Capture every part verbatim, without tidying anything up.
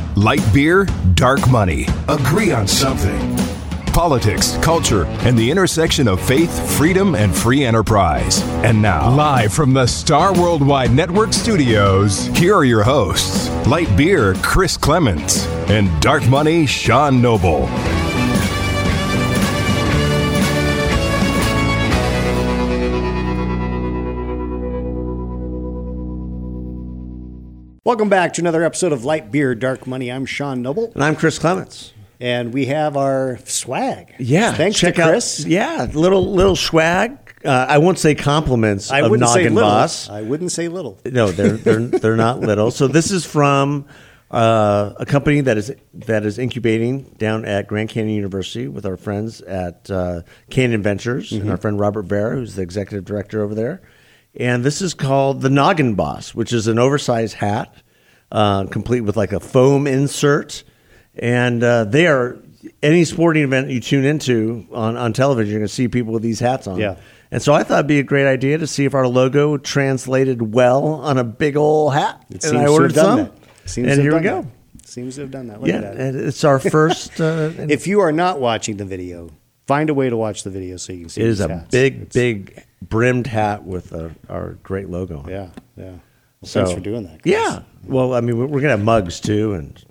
Light beer, dark money. Agree on something. Politics, culture, and the intersection of faith, freedom, and free enterprise. And now, live from the Star Worldwide Network studios, here are your hosts, Light Beer, Chris Clements, and Dark Money, Sean Noble. Welcome back to another episode of Light Beer, Dark Money. I'm Sean Noble. And I'm Chris Clements. And we have our swag. Yeah. Thanks check to Chris. Out, yeah, little little swag. Uh, I won't say compliments I of wouldn't say Noggin little. Boss. I wouldn't say little. No, they're they're they're not little. So this is from uh, a company that is that is incubating down at Grand Canyon University with our friends at uh, Canyon Ventures mm-hmm. and our friend Robert Vera, who's the executive director over there. And this is called the Noggin Boss, which is an oversized hat, uh, complete with like a foam insert. And uh, they are, any sporting event you tune into on, on television, you're going to see people with these hats on. Yeah. And so I thought it'd be a great idea to see if our logo translated well on a big old hat. It and seems I to ordered have done some. that. Seems and to here have we done go. That. Seems to have done that. Look Yeah, at that. and it's our first. Uh, If you are not watching the video, find a way to watch the video so you can see it is these a hats. big, It's, big brimmed hat with a, our great logo on it. Yeah, yeah. Well, So, thanks for doing that, Chris. Yeah. Well, I mean, we're going to have mugs too, and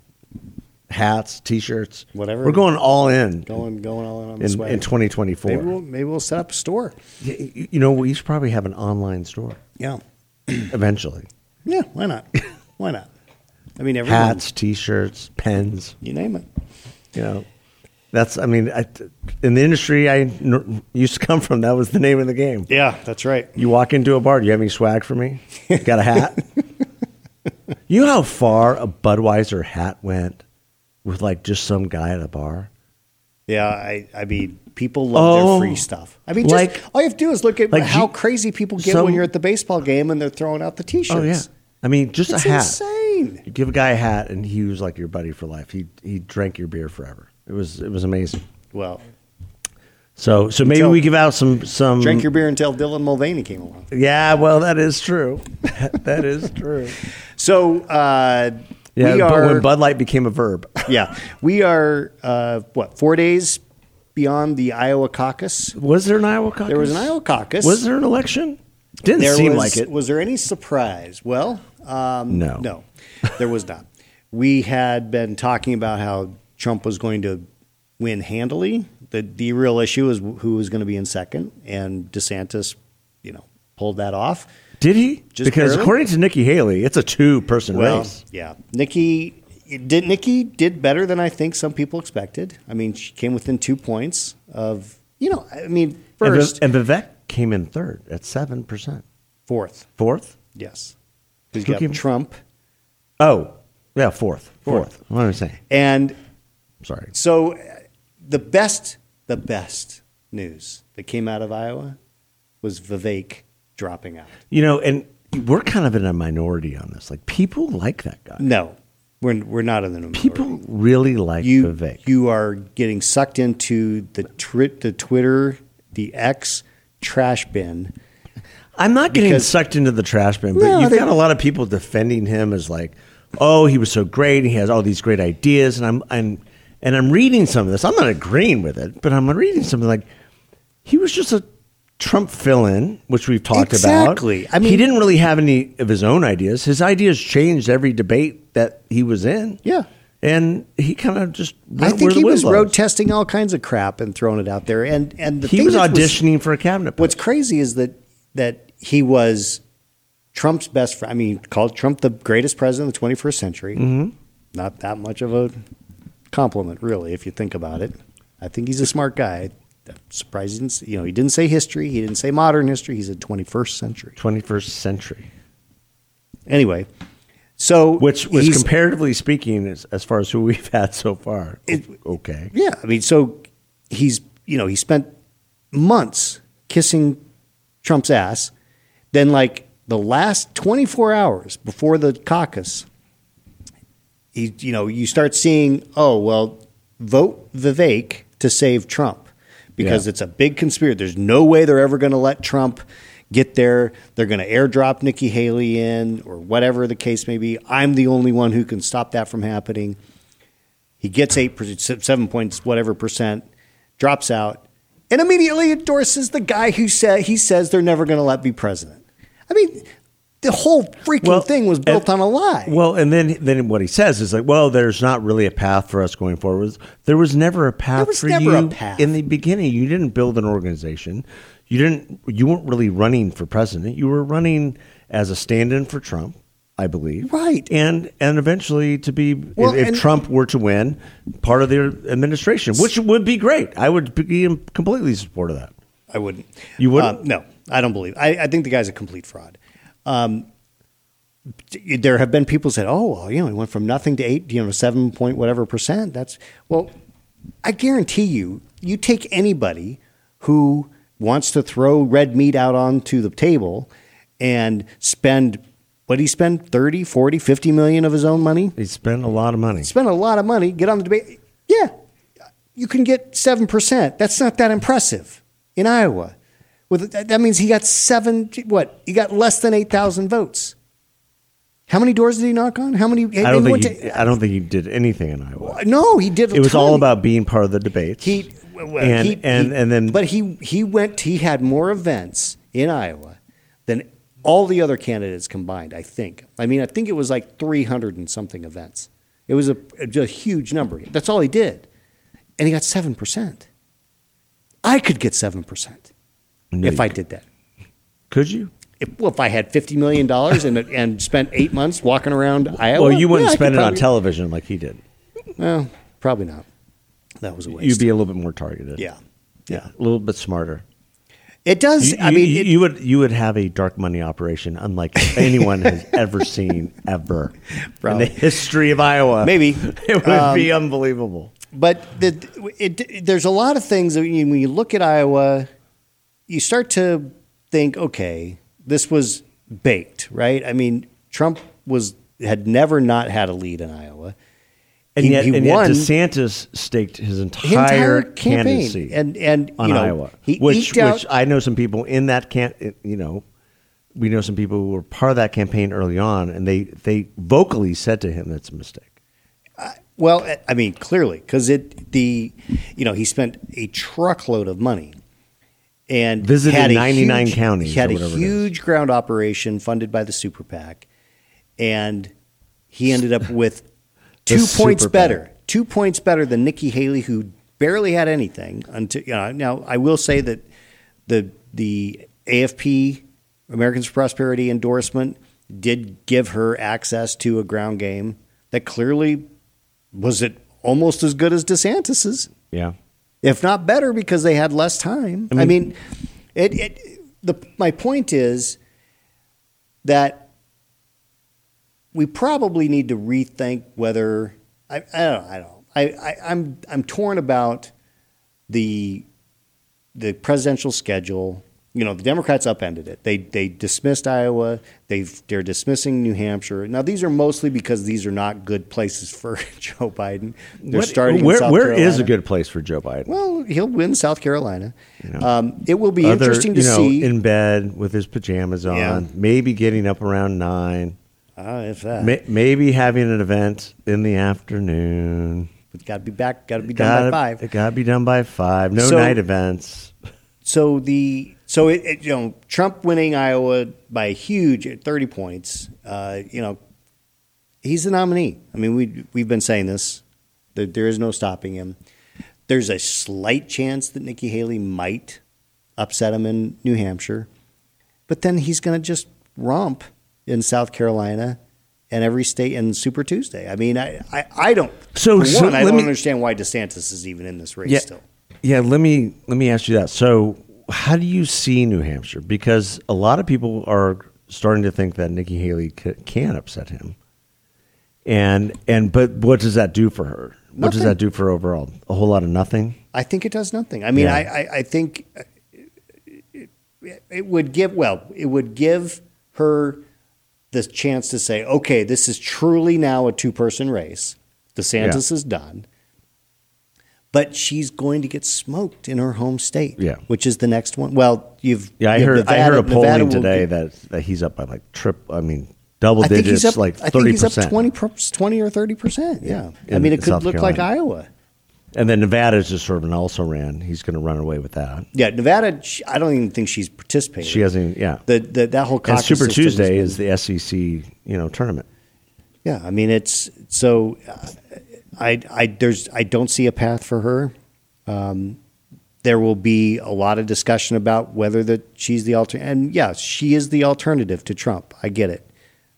hats, T-shirts, Whatever. We're going all in Going, going all in on the in, swag. in twenty twenty-four. Maybe we'll, maybe we'll set up a store. You you know, we should probably have an online store Yeah. eventually. Yeah, why not? Why not? I mean, everyone, Hats, T-shirts, pens. you name it. You know, that's. I mean, I, in the industry I n- used to come from, that was the name of the game. Yeah, that's right. You walk into a bar. Do you have any swag for me? Got a hat? You know how far a Budweiser hat went with like just some guy at a bar? Yeah, I, I mean, people love Oh, their free stuff. I mean, just, like- all you have to do is look at like how G- crazy people get some- when you're at the baseball game and they're throwing out the T-shirts. Oh yeah. I mean, just It's a hat. insane. You give a guy a hat, and he was like your buddy for life. He he drank your beer forever. It was it was amazing. Well, So so maybe Until- we give out some some. drank your beer until Dylan Mulvaney came along. Yeah, well, that is true. That is true. So uh, Yeah, we but are. when Bud Light became a verb. yeah, we are. Uh, what four days beyond the Iowa caucus? Was there an Iowa caucus? There was an Iowa caucus. Was there an election? Didn't There seem was, like it. Was there any surprise? Well, um, No. no, there was not. We had been talking about how Trump was going to win handily. The the real issue is who was going to be in second, and DeSantis, you know, pulled that off. Did he? Just because barely. according to Nikki Haley, it's a two-person Well, race. yeah, Nikki did. Nikki did better than I think some people expected. I mean, she came within two points of. You know, I mean, And, first, Vi- and Vivek came in third at seven percent. fourth, Fourth? yes. We've Who got came- Trump, Oh, yeah, fourth. Fourth. Fourth. What am I saying? and Sorry. so uh, the best, the best news that came out of Iowa was Vivek dropping out. You know, and we're kind of in a minority on this. Like, people like that guy. No, we're we're not in the minority. People really like you Vivek. you are getting sucked into the tri- the Twitter, the X trash bin. I'm not getting because- sucked into the trash bin, but No, you've they- got a lot of people defending him as like, oh, he was so great, and he has all these great ideas, and I'm I'm and I'm reading some of this. I'm not agreeing with it, but I'm reading something like he was just a Trump fill-in, which we've talked Exactly. about. I mean- he didn't really have any of his own ideas. His ideas changed every debate that he was in. Yeah. And he kind of just went I where think the he wind was blows. road testing all kinds of crap and throwing it out there. And and the He thing was that auditioning for a cabinet post. What's crazy is that that he was Trump's best friend. I mean, called Trump the greatest president of the twenty-first century. Mm-hmm. Not that much of a compliment, really, if you think about it. I think he's a smart guy. I'm surprised he didn't, say- you know, he didn't say history. He didn't say modern history. He said twenty-first century. twenty-first century. Anyway, so Which was he's- comparatively speaking, as, as far as who we've had so far, It- okay. Yeah, I mean, so he's you know he spent months kissing Trump's ass. Then, like the last twenty-four hours before the caucus, he you know you start seeing, oh well, vote Vivek to save Trump because Yeah. it's a big conspiracy. There's no way they're ever going to let Trump get there. They're going to airdrop Nikki Haley in or whatever the case may be. I'm the only one who can stop that from happening. He gets eight, seven points, whatever percent, drops out, and immediately endorses the guy who said he says they're never going to let be president. I mean, the whole freaking well, thing was built and, on a lie. Well, and then then what he says is like, well, there's not really a path for us going forward. There was never a path there was for never you a path. In the beginning. You didn't build an organization. You didn't. You weren't really running for president. You were running as a stand-in for Trump, I believe. Right. And and eventually to be, well, if, if and, Trump were to win, part of the administration, which would be great. I would be in completely support of that. I wouldn't. You wouldn't? Uh, no, I don't believe. I, I think the guy's a complete fraud. Um, there have been people said, "Oh, well, you know, he went from nothing to eight, you know, seven point whatever percent." That's well, I guarantee you, you take anybody who wants to throw red meat out onto the table and spend, what did he spend, thirty, forty, fifty million of his own money? He spent a lot of money. Spent a lot of money, get on the debate. Yeah, you can get seven percent. That's not that impressive in Iowa. With, that means he got seven, what? He got less than eight thousand votes. How many doors did he knock on? How many? I don't think he, to, I don't think he did anything in Iowa. No, he did. A it was ton. all about being part of the debates. He well, and, he, and he, and then, but he he went. He had more events in Iowa than all the other candidates combined. I think. I mean, I think it was like three hundred and something events. It was a, a huge number. That's all he did, and he got seven percent. I could get seven percent no, if I did that. Could you? If, well, if I had fifty million dollars and and spent eight months walking around Iowa. Well, you wouldn't yeah, spend it probably, on television like he did. Well, probably not. That was a waste. You'd be a little bit more targeted. Yeah. Yeah. A little bit smarter. It does. You, I mean, you, it, you would you would have a dark money operation unlike anyone has ever seen ever Probably. in the history of Iowa. Maybe. It would Um, be unbelievable. But the, it, it, there's a lot of things that when you look at Iowa, you start to think, okay, this was baked, right? I mean, Trump was had never not had a lead in Iowa. And he, yet, he and won yet DeSantis staked his entire, his entire candidacy campaign and and on you know, Iowa, he which eked out, which I know some people in that can you know, we know some people who were part of that campaign early on, and they they vocally said to him that's a mistake. Uh, well, I mean, clearly, because it the you know he spent a truckload of money. And visited had ninety-nine huge, counties. He had or a huge ground operation funded by the Super PAC, and he ended up with two points better, PAC. two points better than Nikki Haley, who barely had anything. Until you know, now, I will say that the the A F P, Americans for Prosperity endorsement, did give her access to a ground game that clearly was it almost as good as DeSantis's. Yeah. If not better, because they had less time. I mean, I mean it, it. The my point is that we probably need to rethink whether I, I don't know. I don't. I, I I'm I'm torn about the the presidential schedule. You know, the Democrats upended it. They they dismissed Iowa. They've they're dismissing New Hampshire. Now these are mostly because these are not good places for Joe Biden. They're what, starting. Where, in South where Carolina. is a good place for Joe Biden? Well, he'll win South Carolina. You know, um, it will be other, interesting to you know, see. In bed with his pajamas on, Yeah. maybe getting up around nine. Uh, if that. May, maybe having an event in the afternoon. But got to be back. Got to be done Gotta, by five. It got to be done by five. No So- night events. So the so it, it you know Trump winning Iowa by a huge at thirty points. Uh, you know, he's the nominee. I mean, we we've been saying this. There, there is no stopping him. There's a slight chance that Nikki Haley might upset him in New Hampshire, but then he's going to just romp in South Carolina and every state in Super Tuesday. I mean, I I, I don't. So, for so one, I let don't me- understand why DeSantis is even in this race Yeah. still. Yeah, let me let me ask you that. So, how do you see New Hampshire? Because a lot of people are starting to think that Nikki Haley c- can upset him, and and but what does that do for her? What does Nothing. that do for her overall? A whole lot of nothing. I think it does nothing. I mean, Yeah. I, I, I think it, it would give, well, it would give her the chance to say, okay, this is truly now a two-person race. DeSantis Yeah. is done. but she's going to get smoked in her home state. Yeah. Which is the next one. Well, you've Yeah, I you have heard. Nevada, I heard a polling Nevada will today get- that, that he's up by like trip. I mean, double I think digits, he's up like I think thirty he's up percent. twenty, twenty or thirty percent. Yeah. I in mean, it could South look like Carolina. Iowa. And then Nevada's just sort of an also ran. He's going to run away with that. Yeah, Nevada, she- I don't even think she's participating. She hasn't. Yeah. The, the, that whole And caucus Super system has Tuesday been- is the S E C, you know, tournament. Yeah, I mean, it's so. Uh, I I there's I don't see a path for her. Um, there will be a lot of discussion about whether that she's the alter. And yeah, she is the alternative to Trump. I get it,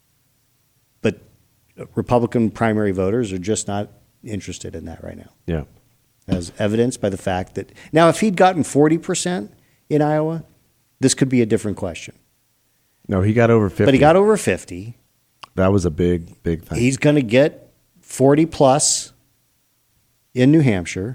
but Republican primary voters are just not interested in that right now, Yeah. as evidenced by the fact that now, if he'd gotten forty percent in Iowa, this could be a different question. No, he got over fifty. But he got over fifty. That was a big, big thing. He's going to get forty plus in New Hampshire,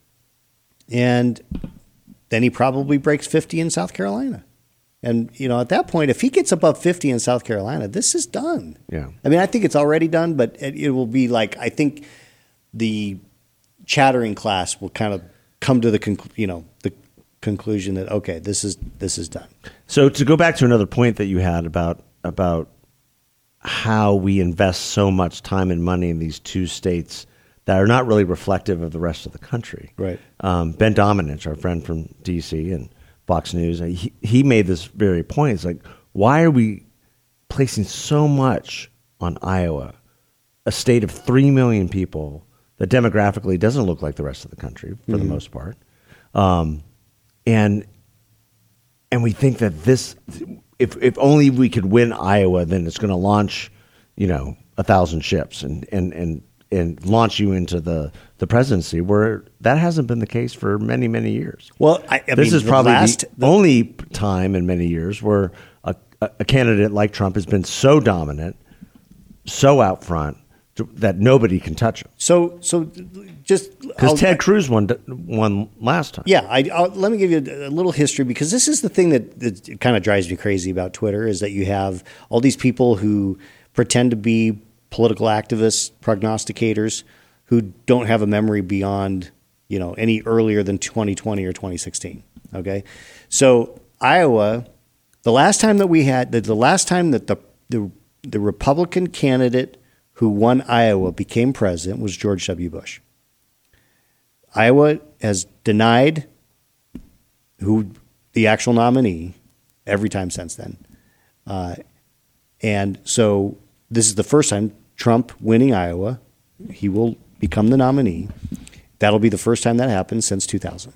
and then he probably breaks fifty in South Carolina. And, you know, at that point, if he gets above fifty in South Carolina, this is done. Yeah. I mean, I think it's already done, but it, it will be like, I think the chattering class will kind of come to the, conclu- you know, the conclusion that, okay, this is this is done. So to go back to another point that you had about about how we invest so much time and money in these two states that are not really reflective of the rest of the country. Right. Um, Ben Domenech, our friend from D C and Fox News, he, he made this very point. It's like, why are we placing so much on Iowa, a state of three million people that demographically doesn't look like the rest of the country for the most part? Um, and and we think that this, if if only we could win Iowa, then it's going to launch, you know, a thousand ships and and and and launch you into the the presidency. Where that hasn't been the case for many many years. Well, I, I this mean, is the probably last, the only time in many years where a, a candidate like Trump has been so dominant, so out front, to, that nobody can touch him. So, so just Because I'll- Ted Cruz won won last time. Yeah, I, I'll, let me give you a, a little history, because this is the thing that, that kind of drives me crazy about Twitter, is that you have all these people who pretend to be political activists, prognosticators, who don't have a memory beyond, you know, any earlier than twenty twenty or twenty sixteen. Okay, so Iowa, the last time that we had, the, the last time that the, the the Republican candidate who won Iowa became president was George W. Bush. Iowa has denied who the actual nominee every time since then. Uh, and so this is the first time Trump winning Iowa. He will become the nominee. That'll be the first time that happens since two thousand.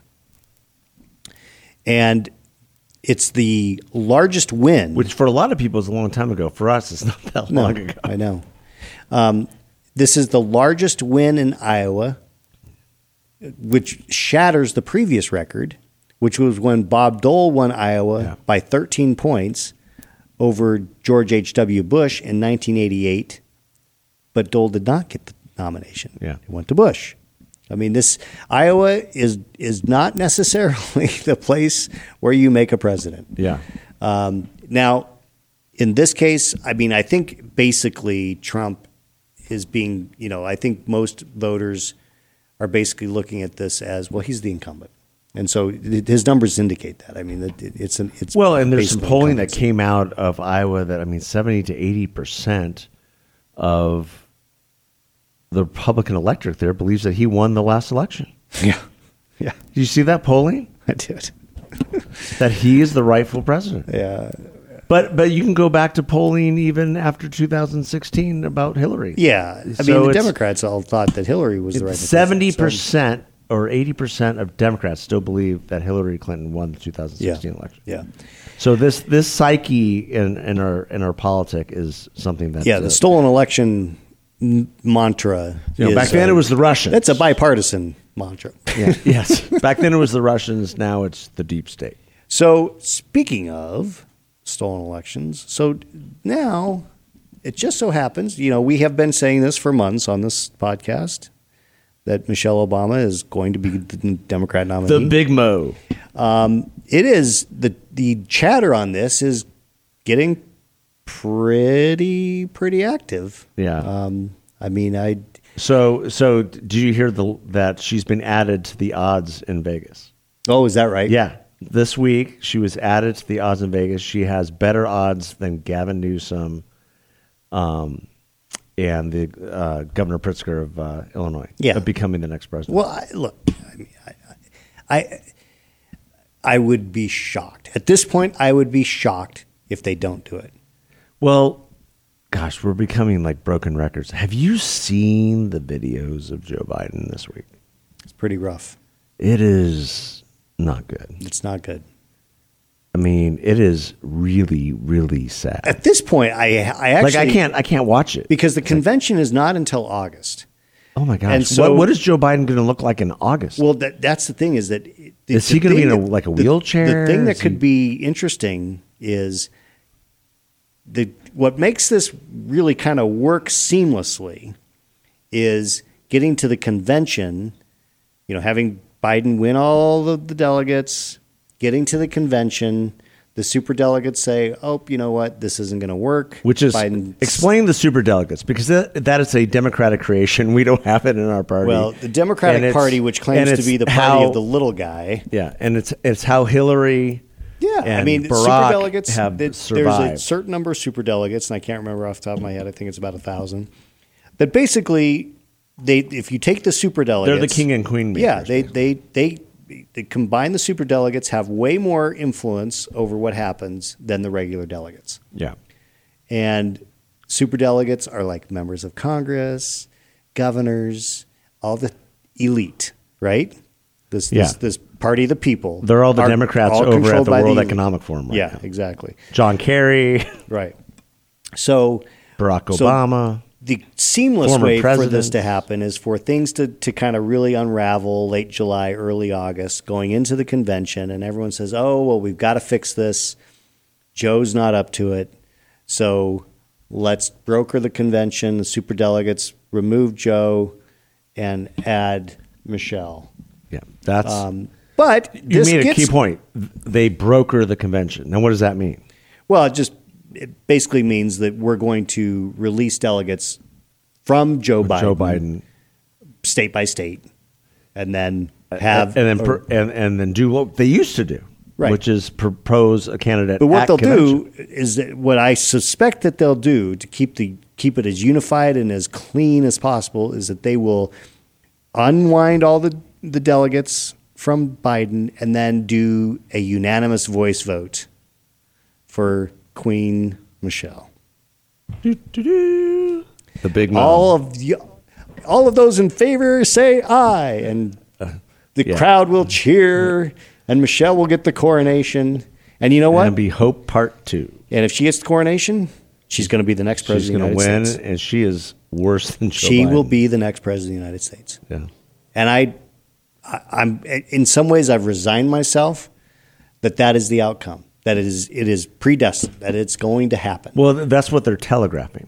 And it's the largest win. Which for a lot of people is a long time ago. For us, it's not that No, long ago. I know. Um, this is the largest win in Iowa, which shatters the previous record, which was when Bob Dole won Iowa Yeah. by thirteen points over George H W. Bush in nineteen eighty-eight. But Dole did not get the nomination. Yeah. It went to Bush. I mean, this Iowa is is not necessarily the place where you make a president. Yeah. Um, now, in this case, I mean, I think basically Trump is being, you know, I think most voters are basically looking at this as, well, he's the incumbent. And so it, his numbers indicate that. I mean, it, it's an, it's Well, and there's some based on polling that incumbency. came out of Iowa that, I mean, seventy to eighty percent of the Republican electorate there believes that he won the last election. Yeah. Yeah. Did you see that polling? I did. That he is the rightful president. Yeah. But but you can go back to polling even after two thousand sixteen about Hillary. Yeah. I So mean, the it's- Democrats all thought that Hillary was the right seventy president. percent or eighty percent of Democrats still believe that Hillary Clinton won the two thousand sixteen Yeah. election. Yeah. So this this psyche in, in our in our politic is something that Yeah. The uh, stolen election m- mantra. you know, is, back then uh, it was the Russians. It's a bipartisan mantra. Yeah, yes. Back then it was the Russians. Now it's the deep state. So speaking of stolen elections, so now it just so happens, you know, we have been saying this for months on this podcast, that Michelle Obama is going to be the Democrat nominee. The big mo. Um, it is the the chatter on this is getting pretty pretty active. Yeah. Um, I mean, I So, so did you hear the that she's been added to the odds in Vegas? Oh, is that right? Yeah. This week, she was added to the odds in Vegas. She has better odds than Gavin Newsom um, and the uh, Governor Pritzker of uh, Illinois Yeah. of becoming the next president. Well, I, look, I, mean, I, I, I would be shocked. At this point, I would be shocked if they don't do it. Well, gosh, we're becoming like broken records. Have you seen the videos of Joe Biden this week? It's pretty rough. It is not good. It's not good. I mean, it is really, really sad. At this point, I, I actually Like I can't, I can't watch it because the convention is not until August. Oh my gosh! And so- what, what is Joe Biden going to look like in August? Well, that, that's the thing is that the, Is the he gonna be thing in a- that- like a the- wheelchair? The thing that Is could he- be interesting is the what makes this really kind of work seamlessly is getting to the convention. You know, having Biden win all the, the delegates, getting to the convention, the superdelegates say, "Oh, you know what? This isn't going to work." Which is Biden explain the superdelegates because that, that is a Democratic creation. We don't have it in our party. Well, the Democratic And it's- Party, which claims and to it's be the party how- of the little guy. Yeah, and it's it's how Hillary. Yeah, I and mean, Barack superdelegates. have There's survived. a certain number of superdelegates, and I can't remember off the top of my head. I think it's about a thousand. But basically, they if you take the superdelegates, They're the king and queen makers. Yeah, they they they they combine the superdelegates have way more influence over what happens than the regular delegates. Yeah. And superdelegates are like members of Congress, governors, all the elite, right? This this, Yeah. this party of the people. They're all the are Democrats all over at controlled the by World elite. Economic Forum right Yeah, now. exactly. John Kerry, Right. So Barack so Obama. the seamless Former way for this presidents. to happen is for things to, to kind of really unravel late July, early August, going into the convention, and everyone says, oh, well, we've got to fix this. Joe's not up to it. So let's broker the convention. The superdelegates remove Joe and add Michelle. Yeah, that's Um, but you this made a gets, key point. They broker the convention. Now, what does that mean? Well, it just it basically means that we're going to release delegates from Joe Biden, Joe Biden, state by state, and then have and then a- per, and and then do what they used to do, Right. which is propose a candidate. But what at they'll convention. do is that what I suspect that they'll do to keep the keep it as unified and as clean as possible is that they will unwind all the the delegates from Biden and then do a unanimous voice vote for Queen Michelle. Doo-doo-doo. The big mom. All of the, all of those in favor say aye, and the yeah. crowd will cheer, and Michelle will get the coronation. And you know what? And be Hope Part Two. And if she gets the coronation, she's going to be the next She's president going of to the win, United States. and she is worse than Joe She Biden. will be the next president of the United States. Yeah. And I, I, I'm in some ways I've resigned myself that that is the outcome. That it is it is predestined. That it's going to happen. Well, th- that's what they're telegraphing.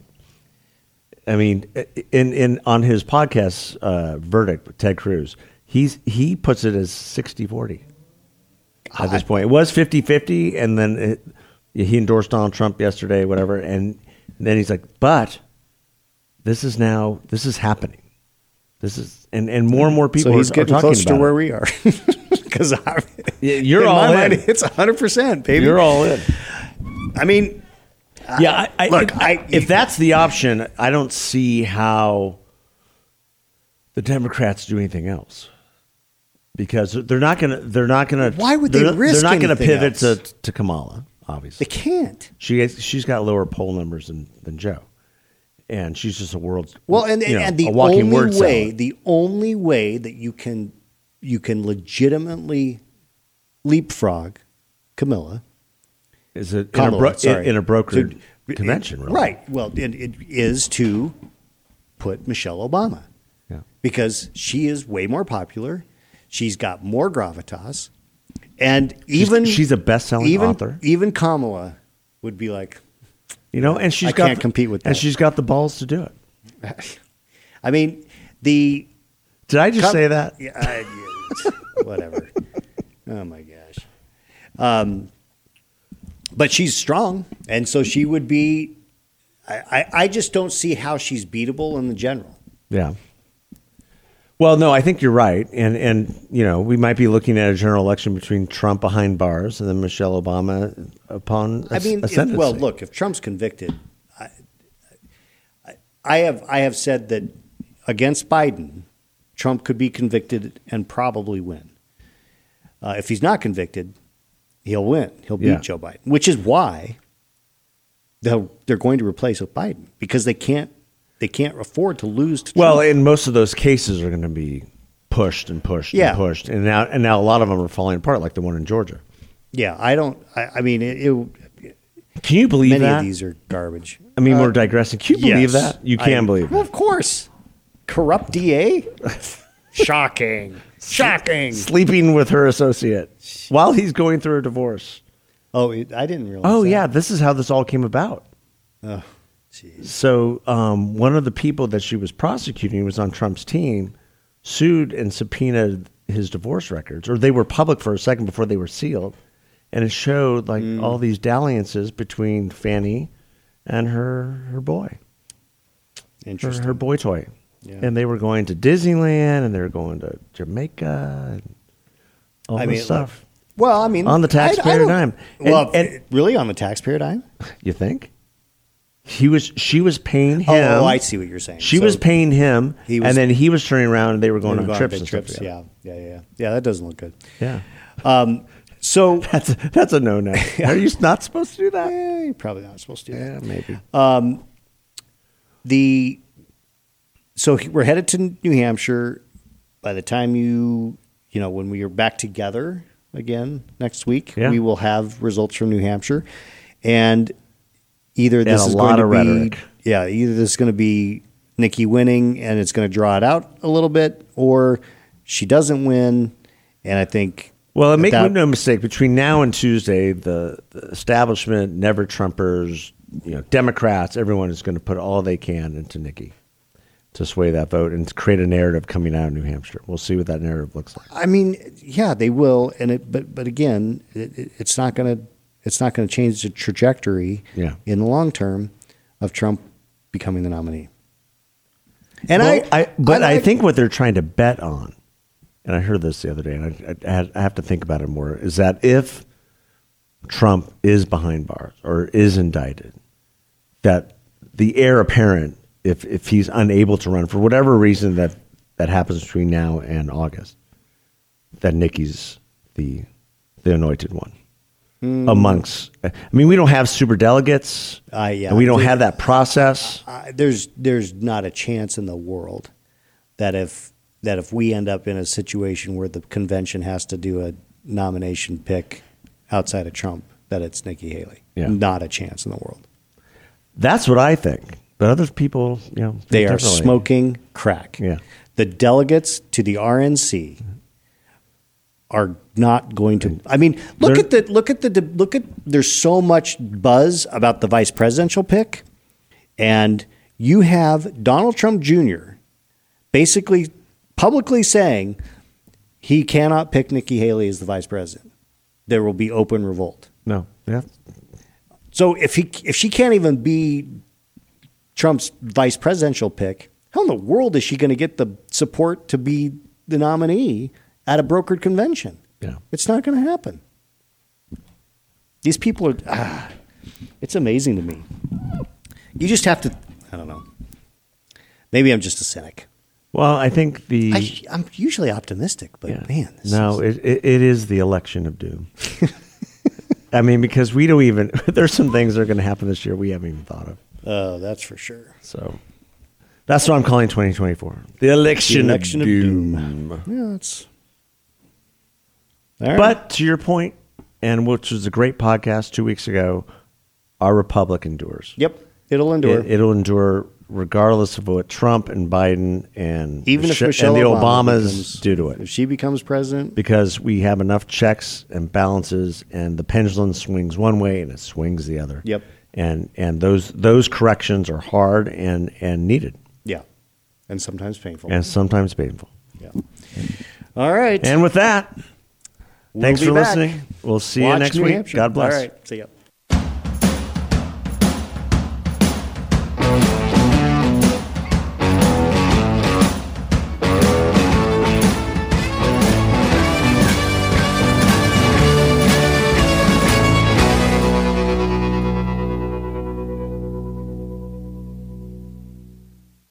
I mean, in in on his podcast, uh, Verdict with Ted Cruz, he's he puts it as sixty forty at this point. It was fifty-fifty, and then it, he endorsed Donald Trump yesterday, whatever, and then he's like, but this is now, this is happening. This is, and, and more and more people so he's are, getting are talking close about to where it. we are. Because You're in all my in. mind, it's one hundred percent, baby. You're all in. I mean, Yeah, I, I, look, if, I- if that's the option, I don't see how the Democrats do anything else because they're not going to. They're not going to. Why would they they're, risk They're not going to anything pivot else? to to Kamala. Obviously, they can't. she has, she's got lower poll numbers than, than Joe, and she's just a world. Well, and you know, and the a walking only word way, salad. the only way that you can you can legitimately leapfrog Camilla, is it in a, Kamala, bro- sorry. in a brokered So, convention, really. right? Well, it, it is to put Michelle Obama Yeah. because she is way more popular. She's got more gravitas, and even she's a best-selling even, author. Even Kamala would be like, You know, and she's I got can't the- compete with and that. she's got the balls to do it. I mean, the Did I just Com- say that? Yeah, I, yeah, whatever. Oh my gosh. Um, but she's strong, and so she would be. I, I, I just don't see how she's beatable in the general. Yeah. Well, no, I think you're right, and and you know we might be looking at a general election between Trump behind bars and then Michelle Obama upon I mean, ascendancy. if, well, look, if Trump's convicted, I, I have I have said that against Biden, Trump could be convicted and probably win. Uh, if he's not convicted, he'll win. He'll beat Yeah. Joe Biden, which is why they'll, they're going to replace Biden because they can't they can't afford to lose to Well, Trump. and most of those cases are going to be pushed and pushed Yeah. and pushed, and now and now a lot of them are falling apart, like the one in Georgia. Yeah, I don't. I, I mean, it, it, Can you believe many that? of these are garbage. I mean, Uh, we're digressing. Can you believe yes. that? You can I- believe Well, it. of course. Corrupt D A? Shocking. Shocking. Sleeping with her associate while he's going through a divorce. Oh, it, I didn't realize Oh that. yeah, this is how this all came about. Oh, jeez. So um, one of the people that she was prosecuting was on Trump's team, sued and subpoenaed his divorce records, or they were public for a second before they were sealed, and it showed like Mm. all these dalliances between Fannie and her her boy, her, Interesting. her boy toy, Yeah. and they were going to Disneyland and they were going to Jamaica and all I this mean, stuff. Well, I mean, On the I- I taxpayer don't- dime. And- Well, and- really, on the taxpayer dime? You think? He was. She was paying him. Oh, I see what you're saying. She So was paying him, he was- and then he was turning around, and they were going they on were going trips big and trips. stuff. Yeah, yeah, yeah, yeah. Yeah, that doesn't look good. yeah. Um, so That's that's a no no. Are you not supposed to do that? eh, you're probably not supposed to do that. Yeah, maybe. Um, the so he- we're headed to New Hampshire. By the time you you know when we are back together again next week, Yeah. we will have results from New Hampshire, and either this And a is lot going to of be rhetoric. yeah, either this is going to be Nikki winning and it's going to draw it out a little bit, or she doesn't win, and I think. Well, that make that- no mistake. Between now and Tuesday, the, the establishment, never Trumpers, you know, Democrats, everyone is going to put all they can into Nikki to sway that vote and to create a narrative coming out of New Hampshire. We'll see what that narrative looks like. I mean, yeah, they will, and it, but but again, it, it- it's not going to it's not going to change the trajectory Yeah. in the long term of Trump becoming the nominee. And Well, I, I, but I, like- think what they're trying to bet on, and I heard this the other day, and I, I, had- I have to think about it more, is that if Trump is behind bars or is indicted, that the heir apparent, if if he's unable to run for whatever reason that that happens between now and August, that Nikki's the the anointed one. Amongst, I mean, we don't have super delegates, Uh, yeah. and we don't There- have that process. uh, there's there's not a chance in the world that if that if we end up in a situation where the convention has to do a nomination pick outside of Trump, that it's Nikki Haley. Yeah. Not a chance in the world. That's what I think. But other people, you know, think They are differently. smoking crack. Yeah. The delegates to the R N C are not going to. I mean, look They're- at the look at the look at. There's so much buzz about the vice presidential pick, and you have Donald Trump Junior basically publicly saying he cannot pick Nikki Haley as the vice president. There will be open revolt. No, yeah, So if he if she can't even be Trump's vice presidential pick, how in the world is she going to get the support to be the nominee at a brokered convention? yeah. It's not going to happen. These people are. Ah, it's amazing to me. You just have to. I don't know. Maybe I'm just a cynic. Well, I think the I, I'm usually optimistic, but yeah. man, this no, is, it, it it is the election of doom. I mean, because we don't even. There's some things that are going to happen this year we haven't even thought of. oh, that's for sure. So that's what I'm calling twenty twenty-four. The election, The election of of doom. Yeah, it's. All right. But to your point, and which was a great podcast two weeks ago, our republic endures. Yep, it'll endure. It, it'll endure regardless of what Trump and Biden and Even if Mich- Michelle and the Obama Obamas becomes- do to it. If she becomes president, Because we have enough checks and balances, and the pendulum swings one way and it swings the other. Yep. And and those those corrections are hard and, and needed, yeah, and sometimes painful. and sometimes painful. yeah. All right. And with that, We'll thanks be for back. listening. We'll see you Watch next New week. Hampshire. God bless. All right. See ya.